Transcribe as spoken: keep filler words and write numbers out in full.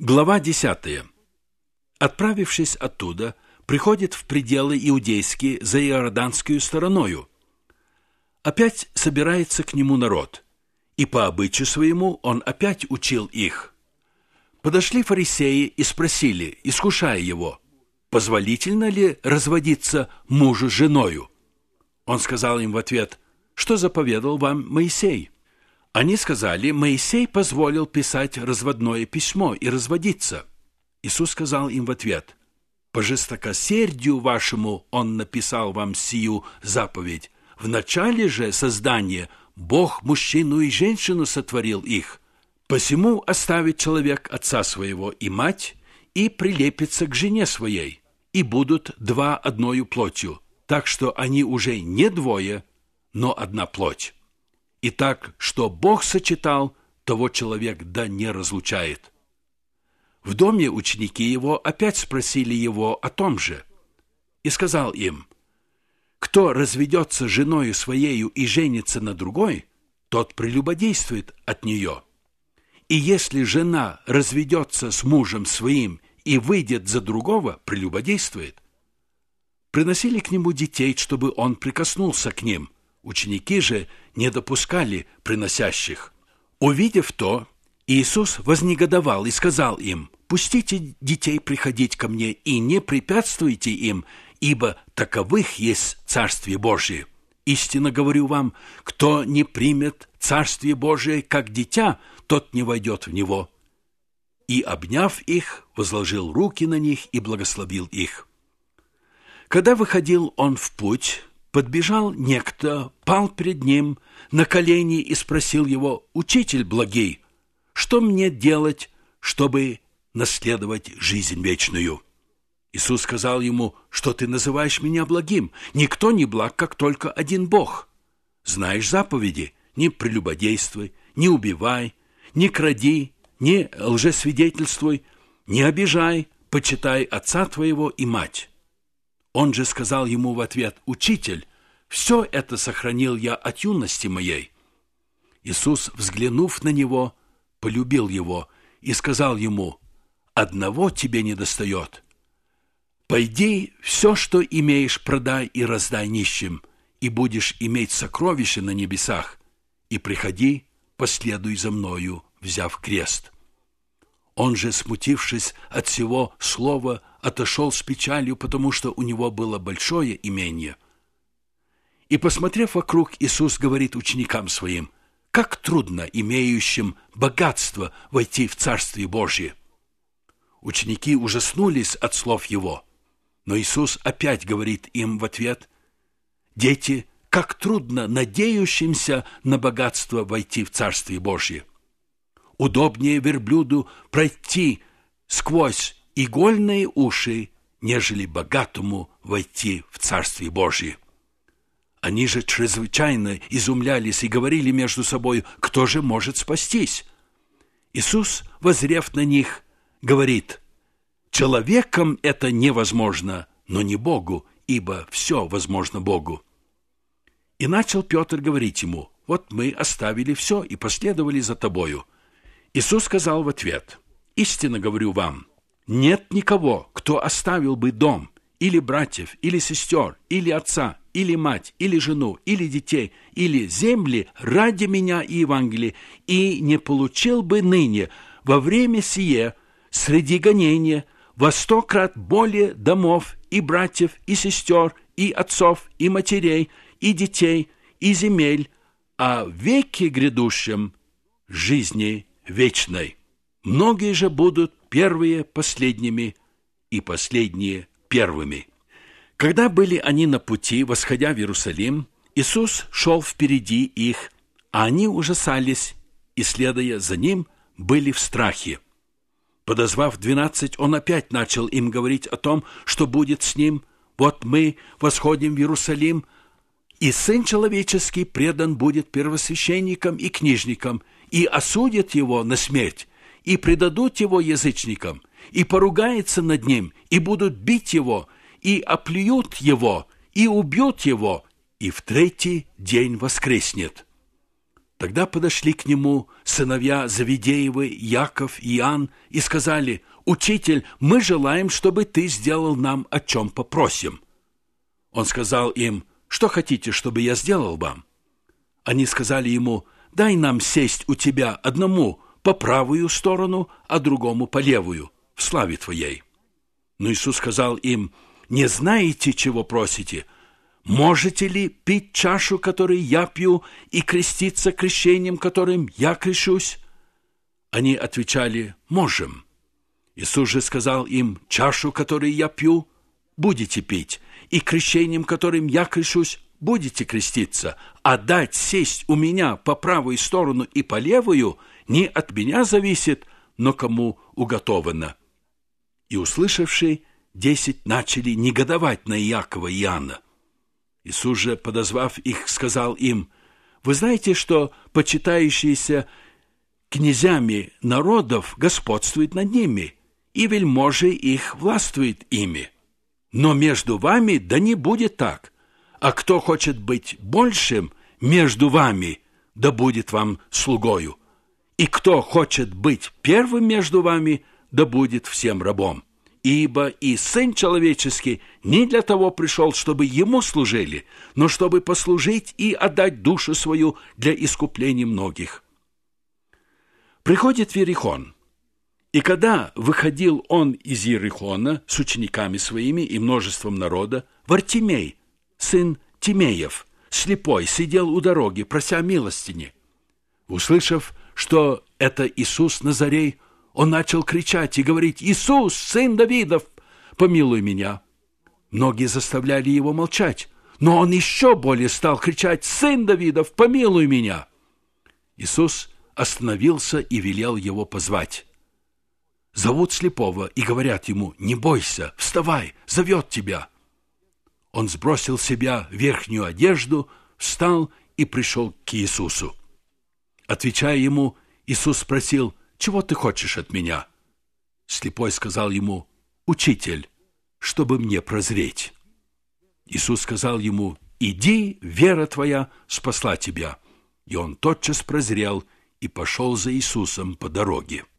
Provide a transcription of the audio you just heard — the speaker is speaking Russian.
Глава десятая. Отправившись оттуда, приходит в пределы иудейские за иорданскую стороною. Опять собирается к нему народ, и по обычаю своему он опять учил их. Подошли фарисеи и спросили, искушая его, позволительно ли разводиться мужу с женою? Он сказал им в ответ, что заповедал вам Моисей? Они сказали, Моисей позволил писать разводное письмо и разводиться. Иисус сказал им в ответ, по жестокосердию вашему он написал вам сию заповедь. В начале же создания Бог мужчину и женщину сотворил их. Посему оставит человек отца своего и мать, и прилепится к жене своей, и будут два одною плотью, так что они уже не двое, но одна плоть. Итак, что Бог сочетал, того человек да не разлучает. В доме ученики его опять спросили его о том же, и сказал им, кто разведется с женою своею и женится на другой, тот прелюбодействует от нее. И если жена разведется с мужем своим и выйдет за другого, прелюбодействует. Приносили к нему детей, чтобы он прикоснулся к ним. Ученики же не допускали приносящих. Увидев то, Иисус вознегодовал и сказал им, «Пустите детей приходить ко мне и не препятствуйте им, ибо таковых есть Царствие Божие. Истинно говорю вам, кто не примет Царствие Божие как дитя, тот не войдет в него». И, обняв их, возложил руки на них и благословил их. Когда выходил он в путь, подбежал некто, пал пред ним на колени и спросил его, «Учитель благий, что мне делать, чтобы наследовать жизнь вечную?» Иисус сказал ему, «Что ты называешь меня благим? Никто не благ, как только один Бог. Знаешь заповеди: не прелюбодействуй, не убивай, не кради, не лжесвидетельствуй, не обижай, почитай отца твоего и мать». Он же сказал ему в ответ, «Учитель, все это сохранил я от юности моей». Иисус, взглянув на него, полюбил его и сказал ему, «Одного тебе недостает. Пойди, все, что имеешь, продай и раздай нищим, и будешь иметь сокровища на небесах, и приходи, последуй за мною, взяв крест». Он же, смутившись от всего слова, отошел с печалью, потому что у него было большое имение. И, посмотрев вокруг, Иисус говорит ученикам своим, как трудно имеющим богатство войти в Царствие Божие. Ученики ужаснулись от слов его, но Иисус опять говорит им в ответ, «Дети, как трудно надеющимся на богатство войти в Царствие Божие. Удобнее верблюду пройти сквозь игольные уши, нежели богатому войти в Царствие Божие». Они же чрезвычайно изумлялись и говорили между собой, кто же может спастись? Иисус, воззрев на них, говорит, «Человеком это невозможно, но не Богу, ибо все возможно Богу». И начал Петр говорить ему, «Вот мы оставили все и последовали за тобою». Иисус сказал в ответ, «Истинно говорю вам, нет никого, кто оставил бы дом, или братьев, или сестер, или отца, или мать, или жену, или детей, или земли ради меня и Евангелия, и не получил бы ныне во время сие среди гонения во сто крат более домов и братьев, и сестер, и отцов, и матерей, и детей, и земель, а в веке грядущем жизни вечной. Многие же будут первые последними, и последние первыми». Когда были они на пути, восходя в Иерусалим, Иисус шел впереди их, а они ужасались, и, следуя за ним, были в страхе. Подозвав двенадцать, он опять начал им говорить о том, что будет с ним. «Вот мы восходим в Иерусалим, и Сын Человеческий предан будет первосвященникам и книжникам, и осудят его на смерть, и предадут его язычникам, и поругаются над ним, и будут бить его, и оплюют его, и убьют его, и в третий день воскреснет». Тогда подошли к нему сыновья Завидеевы, Яков и Иоанн, и сказали: «Учитель, мы желаем, чтобы ты сделал нам, о чем попросим». Он сказал им: «Что хотите, чтобы я сделал вам?» Они сказали ему: «Дай нам сесть у тебя одному по правую сторону, а другому по левую, в славе твоей». Но Иисус сказал им: «Не знаете, чего просите? Можете ли пить чашу, которую я пью, и креститься крещением, которым я крещусь?» Они отвечали: «Можем». Иисус же сказал им: «Чашу, которую я пью, будете пить, и крещением, которым я крещусь, будете креститься, а дать сесть у меня по правую сторону и по левую не от меня зависит, но кому уготовано». И услышавшие десять начали негодовать на Иакова и Иоанна. Иисус же, подозвав их, сказал им: «Вы знаете, что почитающиеся князями народов господствует над ними, и вельможи их властвует ими. Но между вами да не будет так. А кто хочет быть большим между вами, да будет вам слугою. И кто хочет быть первым между вами, да будет всем рабом. Ибо и Сын Человеческий не для того пришел, чтобы Ему служили, но чтобы послужить и отдать душу свою для искупления многих». Приходит в Иерихон, и когда выходил он из Иерихона с учениками своими и множеством народа, Вартимей, сын Тимеев, слепой, сидел у дороги, прося милостыни. Услышав, что это Иисус Назарей, он начал кричать и говорить: «Иисус, сын Давидов, помилуй меня!» Многие заставляли его молчать, но он еще более стал кричать: «Сын Давидов, помилуй меня!» Иисус остановился и велел его позвать. Зовут слепого и говорят ему: «Не бойся, вставай, зовет тебя». Он сбросил с себя верхнюю одежду, встал и пришел к Иисусу. Отвечая ему, Иисус спросил: «Чего ты хочешь от меня?» Слепой сказал ему: «Учитель, чтобы мне прозреть». Иисус сказал ему: «Иди, вера твоя спасла тебя». И он тотчас прозрел и пошел за Иисусом по дороге.